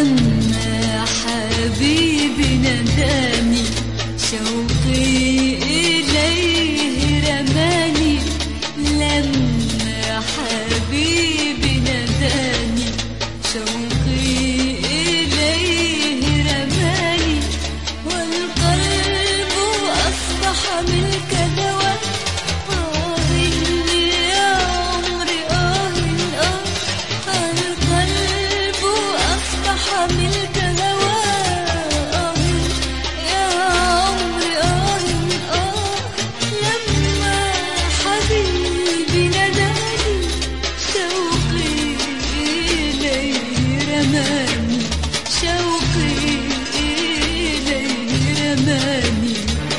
لما حبيبي ناداني شوقي إليه رماني، لما حبيبي ناداني شوقي إليه رماني، والقلب أصبح ملك هوى. آه يا عمري آه القلب أصبح ملك هوى. آه يا عمري لما حبيبي ناداني شوقي إليه رماني، شوقي إليه رماني.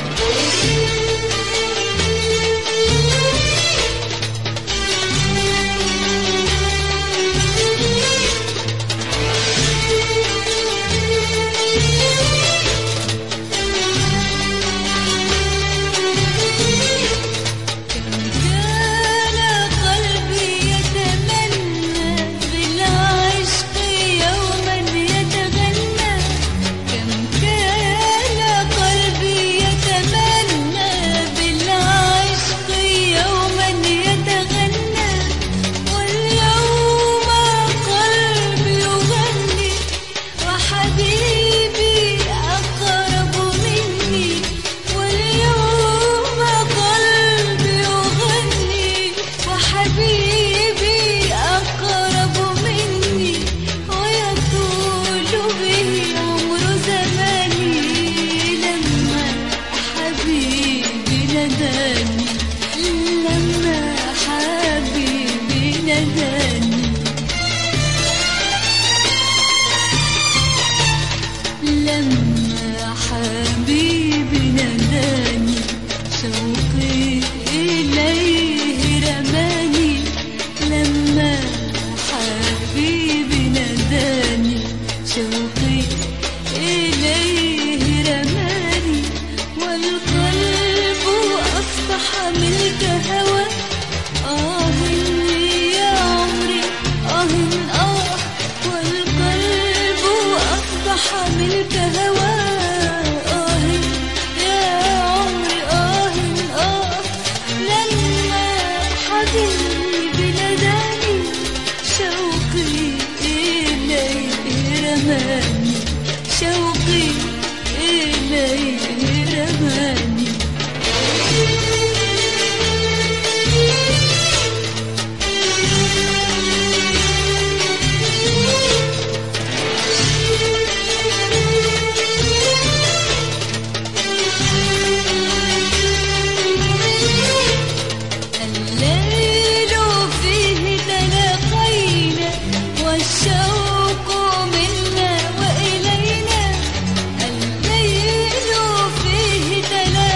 لما حبيبي ناداني شوقي إليه رماني، لما حبيبي ناداني شوقي إليه رماني، والقلب أصبح ملك هوى. آه يا عمري والقلب أصبح ملك هوى. آه يا عمري لما حبيبي ناداني شوقي إليه رماني، شوقي إليه رماني. الليل فيه تلاقينا والشوق منا وإلينا، الليل فيه تلاقينا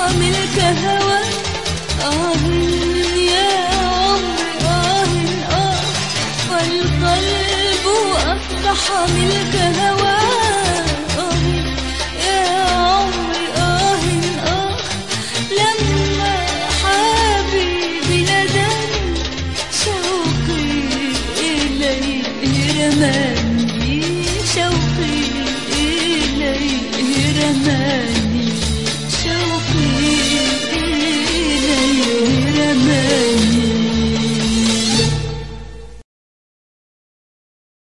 ملك هوى. يا عمري والقلب أصبح ملك هوى.